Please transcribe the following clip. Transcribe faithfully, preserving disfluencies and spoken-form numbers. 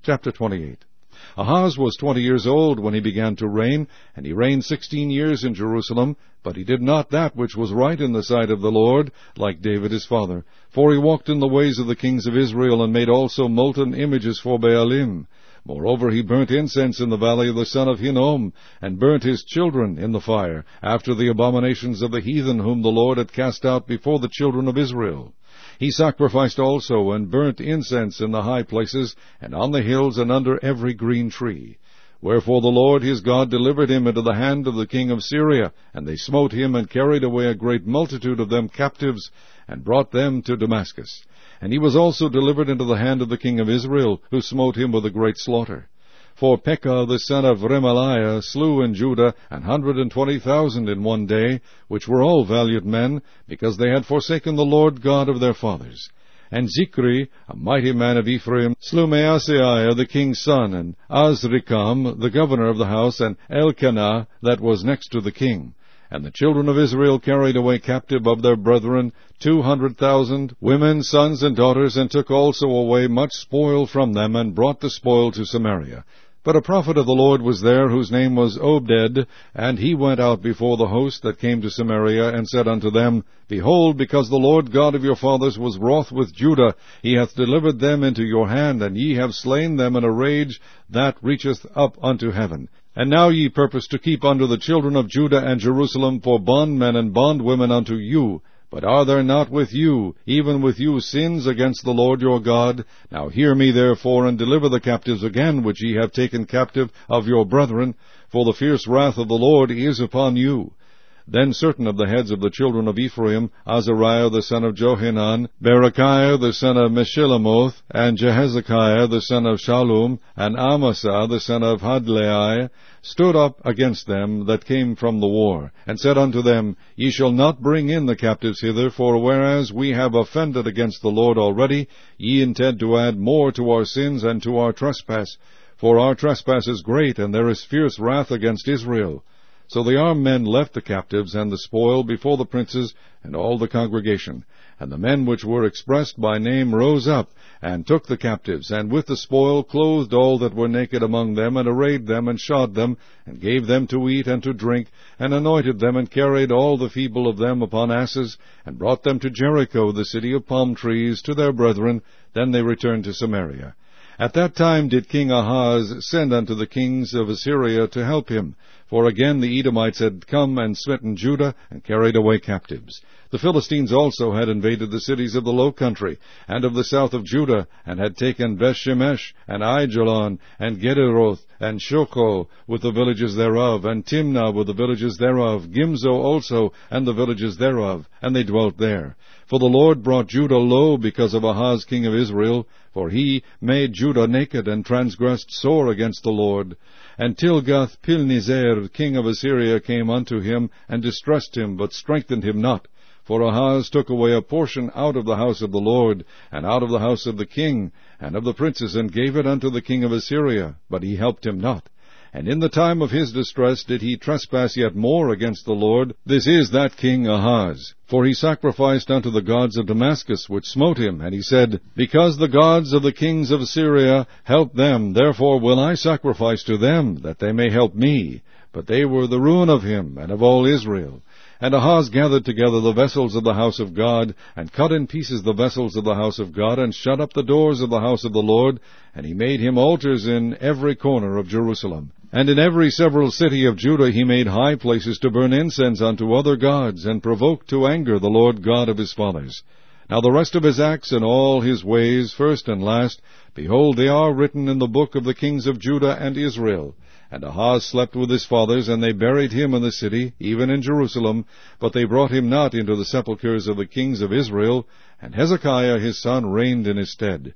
Chapter twenty-eight. Ahaz was twenty years old when he began to reign, and he reigned sixteen years in Jerusalem, but he did not that which was right in the sight of the Lord, like David his father. For he walked in the ways of the kings of Israel, and made also molten images for Baalim. Moreover, he burnt incense in the valley of the son of Hinnom, and burnt his children in the fire, after the abominations of the heathen whom the Lord had cast out before the children of Israel. He sacrificed also, and burnt incense in the high places, and on the hills, and under every green tree. Wherefore the Lord his God delivered him into the hand of the king of Syria, and they smote him, and carried away a great multitude of them captives, and brought them to Damascus. And he was also delivered into the hand of the king of Israel, who smote him with a great slaughter. For Pekah the son of Remaliah slew in Judah an hundred and twenty thousand in one day, which were all valiant men, because they had forsaken the Lord God of their fathers. And Zichri, a mighty man of Ephraim, slew Maaseiah the king's son, and Azrikam the governor of the house, and Elkanah that was next to the king. And the children of Israel carried away captive of their brethren two hundred thousand, women, sons, and daughters, and took also away much spoil from them, and brought the spoil to Samaria. But a prophet of the Lord was there, whose name was Obed, and he went out before the host that came to Samaria, and said unto them, Behold, because the Lord God of your fathers was wroth with Judah, he hath delivered them into your hand, and ye have slain them in a rage that reacheth up unto heaven. And now ye purpose to keep under the children of Judah and Jerusalem for bondmen and bondwomen unto you. But are there not with you, even with you, sins against the Lord your God? Now hear me therefore, and deliver the captives again, which ye have taken captive of your brethren, for the fierce wrath of the Lord is upon you. Then certain of the heads of the children of Ephraim, Azariah the son of Johanan, Berechiah the son of Meshillemoth, and Jehezekiah the son of Shallum, and Amasa the son of Hadlai, stood up against them that came from the war, and said unto them, Ye shall not bring in the captives hither, for whereas we have offended against the Lord already, ye intend to add more to our sins and to our trespass. For our trespass is great, and there is fierce wrath against Israel. So the armed men left the captives and the spoil before the princes and all the congregation. And the men which were expressed by name rose up, and took the captives, and with the spoil clothed all that were naked among them, and arrayed them, and shod them, and gave them to eat and to drink, and anointed them, and carried all the feeble of them upon asses, and brought them to Jericho, the city of palm trees, to their brethren. Then they returned to Samaria. At that time did King Ahaz send unto the kings of Assyria to help him, for again the Edomites had come and smitten Judah, and carried away captives. The Philistines also had invaded the cities of the low country, and of the south of Judah, and had taken Bethshemesh, and Aijalon, and Gederoth, and Shocho, with the villages thereof, and Timnah with the villages thereof, Gimzo also, and the villages thereof, and they dwelt there. For the Lord brought Judah low because of Ahaz king of Israel, for he made Judah naked, and transgressed sore against the Lord. And Tilgath-Pilneser king of Assyria came unto him, and distressed him, but strengthened him not. For Ahaz took away a portion out of the house of the Lord, and out of the house of the king, and of the princes, and gave it unto the king of Assyria, but he helped him not. And in the time of his distress did he trespass yet more against the Lord. This is that king Ahaz. For he sacrificed unto the gods of Damascus, which smote him. And he said, Because the gods of the kings of Assyria help them, therefore will I sacrifice to them, that they may help me. But they were the ruin of him, and of all Israel. And Ahaz gathered together the vessels of the house of God, and cut in pieces the vessels of the house of God, and shut up the doors of the house of the Lord. And he made him altars in every corner of Jerusalem. And in every several city of Judah he made high places to burn incense unto other gods, and provoked to anger the Lord God of his fathers. Now the rest of his acts and all his ways, first and last, behold, they are written in the book of the kings of Judah and Israel. And Ahaz slept with his fathers, and they buried him in the city, even in Jerusalem, but they brought him not into the sepulchres of the kings of Israel, and Hezekiah his son reigned in his stead.